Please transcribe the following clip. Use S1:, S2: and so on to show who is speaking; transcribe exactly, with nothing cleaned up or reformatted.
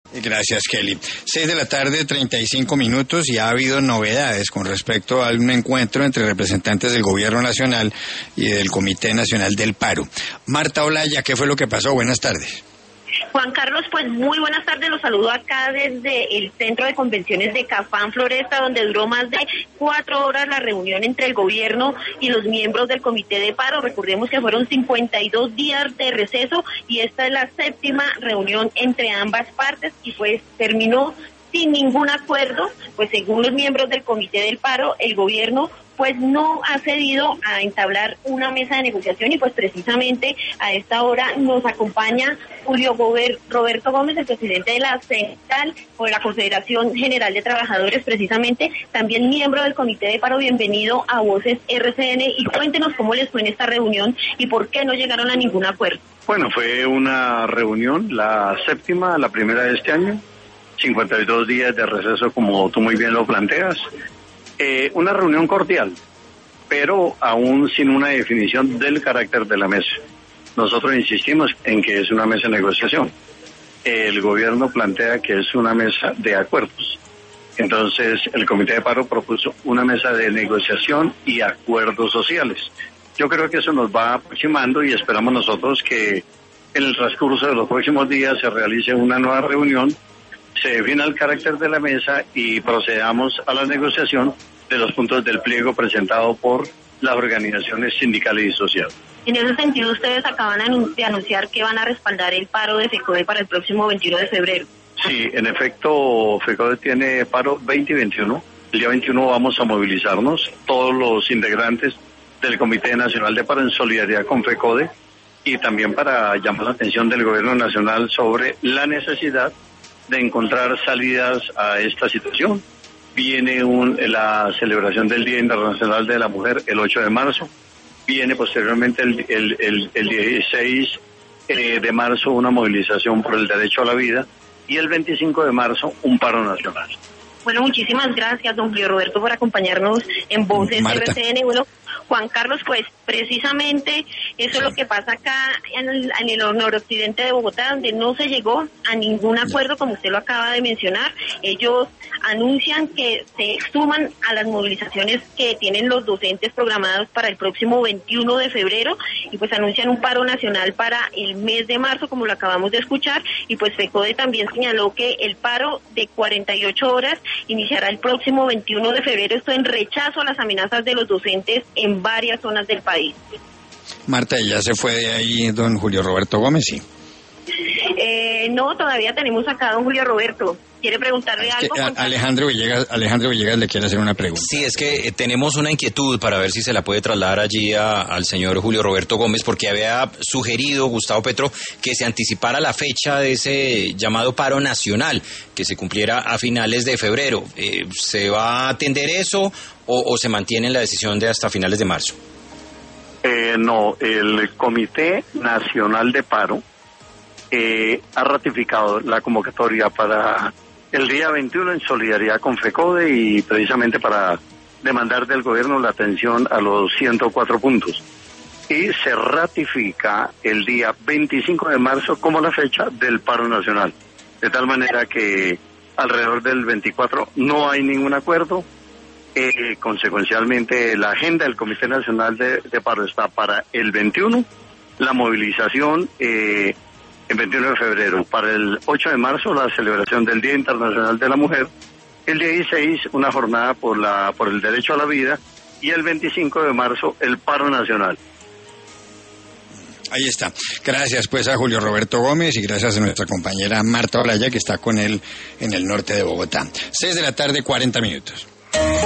S1: Gracias, Kelly. Seis de la tarde, treinta y cinco minutos, y ha habido novedades con respecto a un encuentro entre representantes del Gobierno Nacional y del Comité Nacional del Paro. Marta Olaya, ¿qué fue lo que pasó? Buenas tardes.
S2: Juan Carlos, pues muy buenas tardes, los saludo acá desde el Centro de Convenciones de Cafán Floresta, donde duró más de cuatro horas la reunión entre el gobierno y los miembros del Comité de Paro. Recordemos que fueron cincuenta y dos días de receso y esta es la séptima reunión entre ambas partes y pues terminó sin ningún acuerdo, pues según los miembros del Comité del Paro, el gobierno pues no ha cedido a entablar una mesa de negociación y pues precisamente a esta hora nos acompaña Julio Roberto Gómez, el presidente de la Central o de la Confederación General de Trabajadores, precisamente también miembro del Comité de Paro. Bienvenido a Voces R C N y cuéntenos cómo les fue en esta reunión y por qué no llegaron a ningún acuerdo.
S3: Bueno, fue una reunión, la séptima, la primera de este año, cincuenta y dos días de receso como tú muy bien lo planteas. Eh, una reunión cordial, pero aún sin una definición del carácter de la mesa. Nosotros insistimos en que es una mesa de negociación. El gobierno plantea que es una mesa de acuerdos. Entonces, el Comité de Paro propuso una mesa de negociación y acuerdos sociales. Yo creo que eso nos va aproximando y esperamos nosotros que en el transcurso de los próximos días se realice una nueva reunión, se defina el carácter de la mesa y procedamos a la negociación de los puntos del pliego presentado por las organizaciones sindicales y sociales.
S2: En ese sentido, ustedes acaban de anunciar que van a respaldar el paro de FECODE para el próximo veintiuno de febrero.
S3: Sí, en efecto, FECODE tiene paro veinte y veintiuno. El día veintiuno vamos a movilizarnos, todos los integrantes del Comité Nacional de Paro en solidaridad con FECODE y también para llamar la atención del Gobierno Nacional sobre la necesidad de encontrar salidas a esta situación. Viene un, la celebración del Día Internacional de la Mujer el ocho de marzo, viene posteriormente el, el, el, el dieciséis de marzo una movilización por el derecho a la vida y el veinticinco de marzo un paro nacional.
S2: Bueno, muchísimas gracias, don Julio Roberto, por acompañarnos en Voces R C N. Bueno, Juan Carlos, pues precisamente eso es lo que pasa acá en el, en el noroccidente de Bogotá, donde no se llegó a ningún acuerdo, como usted lo acaba de mencionar. Ellos anuncian que se suman a las movilizaciones que tienen los docentes programados para el próximo veintiuno de febrero y pues anuncian un paro nacional para el mes de marzo, como lo acabamos de escuchar, y pues FECODE también señaló que el paro de cuarenta y ocho horas iniciará el próximo veintiuno de febrero, esto en rechazo a las amenazas de los docentes en varias zonas del país.
S1: Marta, ¿ya se fue de ahí don Julio Roberto Gómez? Sí.
S2: Eh, no, todavía tenemos acá a don Julio Roberto. ¿Quiere preguntarle
S1: es
S2: algo?
S1: Que, a, Alejandro Villegas, Alejandro Villegas le quiere hacer una pregunta.
S4: Sí, es que eh, tenemos una inquietud para ver si se la puede trasladar allí a, al señor Julio Roberto Gómez, porque había sugerido Gustavo Petro que se anticipara la fecha de ese llamado paro nacional, que se cumpliera a finales de febrero. Eh, ¿Se va a atender eso o, o se mantiene la decisión de hasta finales de marzo?
S3: Eh, no, el Comité Nacional de Paro eh, ha ratificado la convocatoria para el día veintiuno en solidaridad con FECODE y precisamente para demandar del gobierno la atención a los ciento cuatro puntos. Y se ratifica el día veinticinco de marzo como la fecha del paro nacional. De tal manera que alrededor del veinticuatro no hay ningún acuerdo. Eh, consecuencialmente, la agenda del Comité Nacional de, de Paro está para el veintiuno, la movilización eh, el veintiuno de febrero, para el ocho de marzo la celebración del Día Internacional de la Mujer, el dieciséis una jornada por la por el derecho a la vida y el veinticinco de marzo el paro nacional.
S1: Ahí está. Gracias pues a Julio Roberto Gómez y gracias a nuestra compañera Marta Olaya que está con él en el norte de Bogotá. Seis de la tarde, cuarenta minutos.